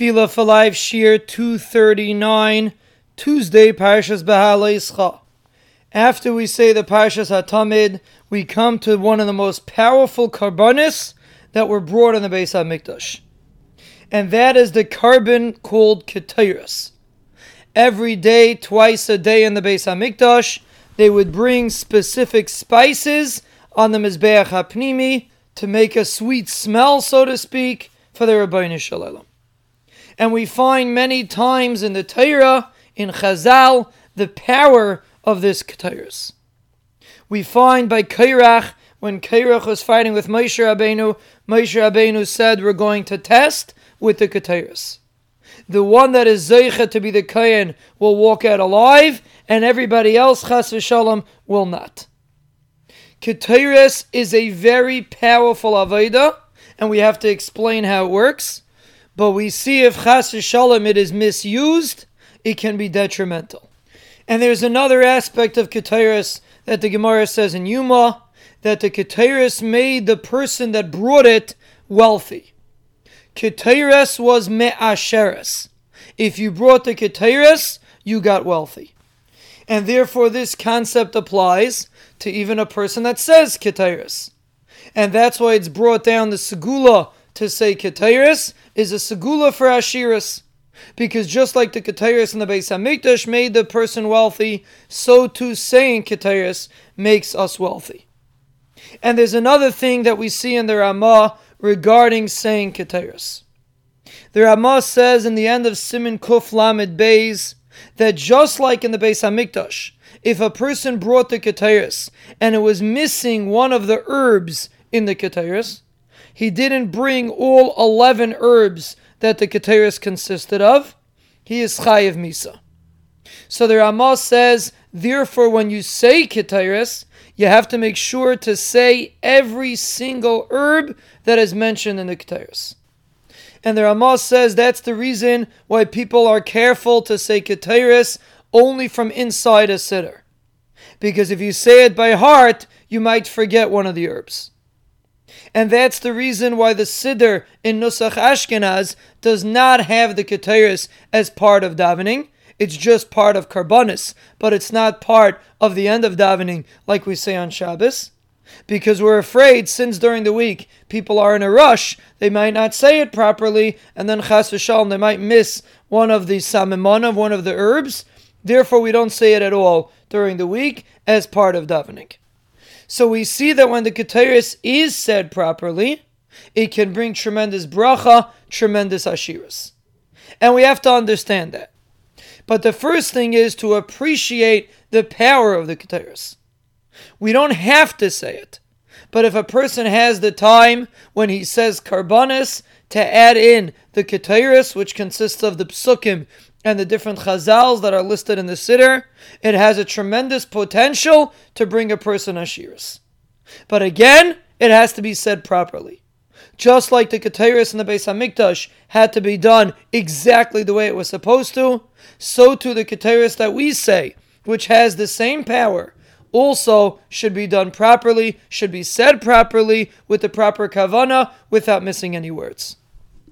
Tefillah for Life, Shir 239, Tuesday, Parshas Beha'aloscha. After we say the Parshas HaTamid, we come to one of the most powerful karbanis that were brought in the Beis HaMikdash. And that is the carbon called Keteiros. Every day, twice a day in the Beis HaMikdash, they would bring specific spices on the Mizbeach HaPnimi to make a sweet smell, so to speak, for the Rabbeinu Shalom. And we find many times in the Torah, in Chazal, the power of this Keteiros. We find by Kairach, when Kairach was fighting with Moshe Rabbeinu said, we're going to test with the Keteiros. The one that is Zeicha to be the Kohen will walk out alive, and everybody else, Chas v'Shalom, will not. Keteiros is a very powerful Avodah, and we have to explain how it works. But we see if Chas v'Shalom it is misused, it can be detrimental. And there's another aspect of Keteiros that the Gemara says in Yuma, that the Keteiros made the person that brought it wealthy. Keteiros was me'asheres. If you brought the Keteiros, you got wealthy. And therefore this concept applies to even a person that says Keteiros. And that's why it's brought down the Segula to say Keteiros is a Segula for Ashiras. Because just like the Keteiros in the Beis HaMikdash made the person wealthy, so too saying Keteiros makes us wealthy. And there's another thing that we see in the Ramah regarding saying Keteiros. The Ramah says in the end of Siman Kuf Lamed Beis that just like in the Beis HaMikdash, if a person brought the Keteiros and it was missing one of the herbs in the Keteiros, he didn't bring all 11 herbs that the Keteiros consisted of, he is Chayiv Misa. So the Ramah says, therefore when you say Keteiros, you have to make sure to say every single herb that is mentioned in the Keteiros. And the Ramah says that's the reason why people are careful to say Keteiros only from inside a siddur. Because if you say it by heart, you might forget one of the herbs. And that's the reason why the Siddur in Nusach Ashkenaz does not have the Keteiros as part of davening. It's just part of Karbanis, but it's not part of the end of davening like we say on Shabbos. Because we're afraid, since during the week people are in a rush, they might not say it properly, and then Chas v'Shalom, they might miss one of the samimon, one of the herbs. Therefore, we don't say it at all during the week as part of davening. So we see that when the Keteiros is said properly, it can bring tremendous bracha, tremendous ashiras. And we have to understand that. But the first thing is to appreciate the power of the Keteiros. We don't have to say it. But if a person has the time when he says karbanis to add in the Keteiros, which consists of the psukim and the different chazals that are listed in the siddur, it has a tremendous potential to bring a person ashiras. But again, it has to be said properly. Just like the Keteiros in the Beis HaMikdash had to be done exactly the way it was supposed to, so too the Keteiros that we say, which has the same power, also should be done properly, should be said properly, with the proper kavanah, without missing any words.